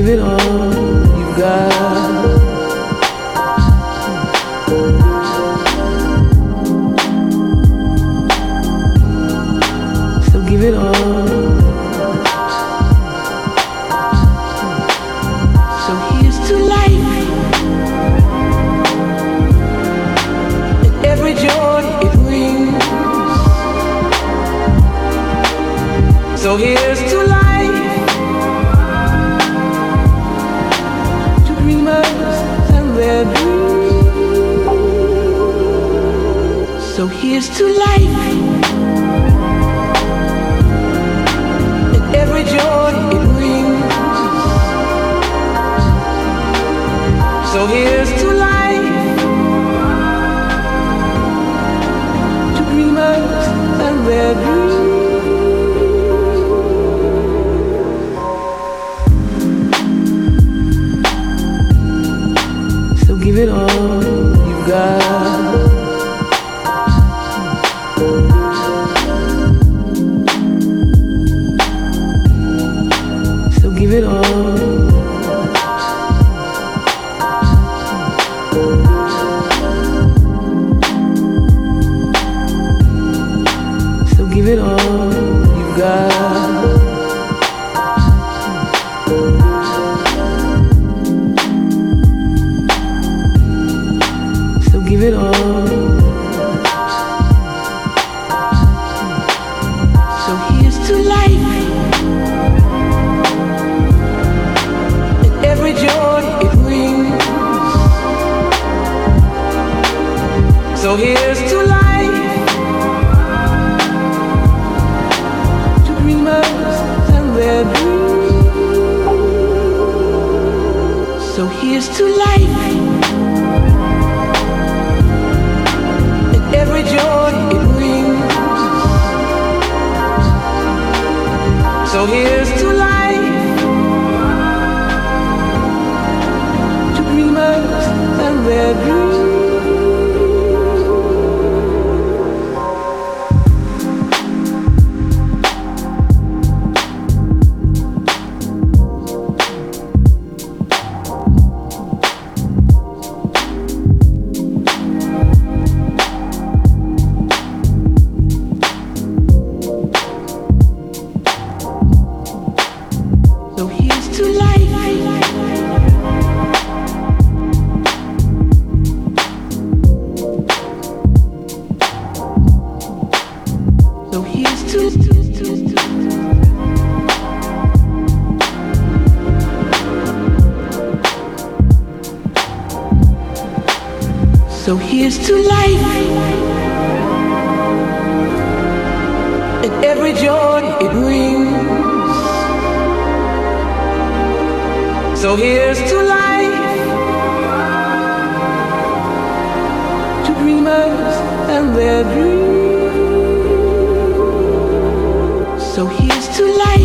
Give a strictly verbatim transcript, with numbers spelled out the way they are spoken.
it all you've got. So give it all. So here's to life and every joy it brings. So here's to life, to dreamers and their dreams. So here's to life and every joy it brings. So here's to life, to dreamers and their dreams. Give it all you've got. So give it all. So give it all you've got. Give it all. So here's to life and every joy it brings. So here's to life, to dreamers and their dreams. So here's to life, every joy it brings. So here's to life, to dreamers and their dreams. So here's to life and every joy it brings. So here's to life, to dreamers and their dreams. So here's to life.